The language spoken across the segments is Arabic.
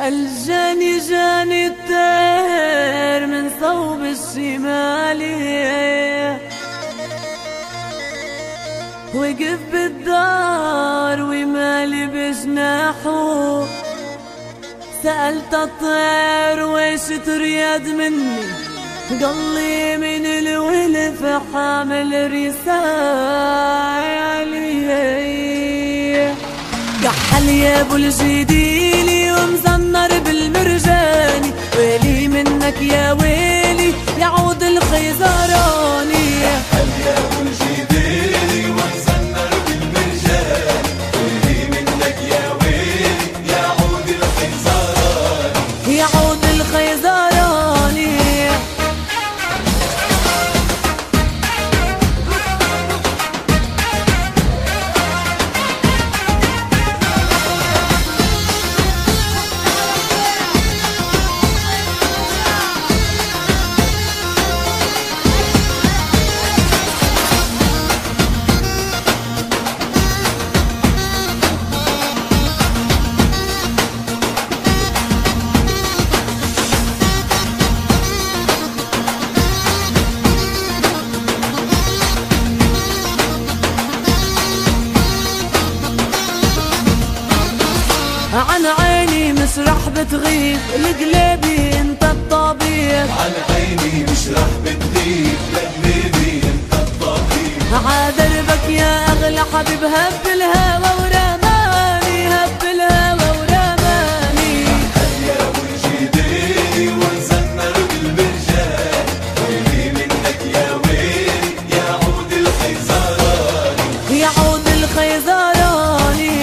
سأل جاني الطير من صوب الشمالي، وقف بالدار ومالي بجناحه. سألت الطير ويش تريد مني، قالي من الولف حامل رسالي. كحل يا ابو الجديلي ومزنر بالمرجاني، ويلي منك يا ويلي يعود الخيزراني. كحل يا ابو الجديلي ومزنر بالمرجاني، ويلي منك يا ويلي يعود الخيزراني. يعود الخيزراني. عن عيني مسرح بتغيب لقلبي انت الطبيب. عن عيني مسرح بتغيب لقلبي انت الطبيب. عادربك يا اغلى حبيب، هب الهوى ورماني، هب الهوى ورماني. كحل يا ابو الجديلي ومزنر بالمرجاني، ويلي منك يا ويلي يعود الخيزراني. يعود الخيزراني.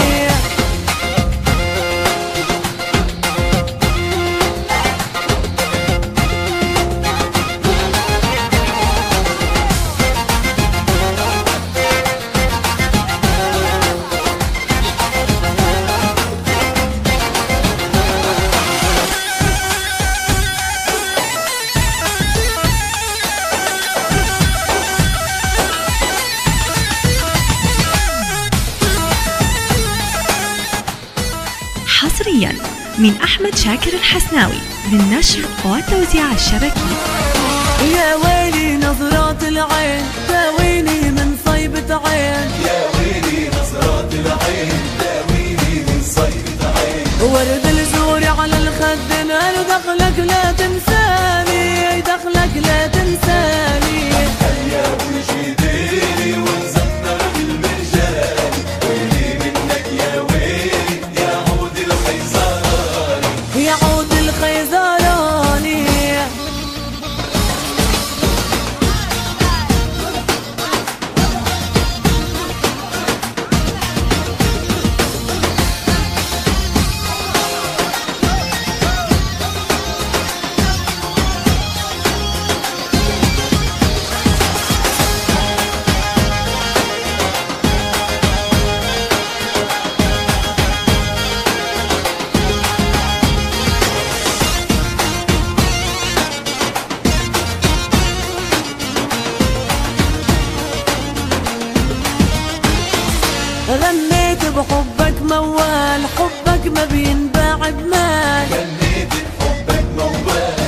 حصريا من أحمد شاكر الحسناوي بالنشر والتوزيع الشبكي. يا ويلي نظرات العين داويني من صيبة عين، يا ويلي نظرات العين داويني من صيبة عين. ورد الجور على الخد مال، دخلك لا تنساني، دخلك لا تنساني. كحل يا ابو الجديلي ومزنر بالمرجاني، ويلي منك يا ويلي يعود الخيزراني. يعود الخيزراني. غنيت بحبك موال، حبك ما بينباع بمال. غنيت بحبك موال،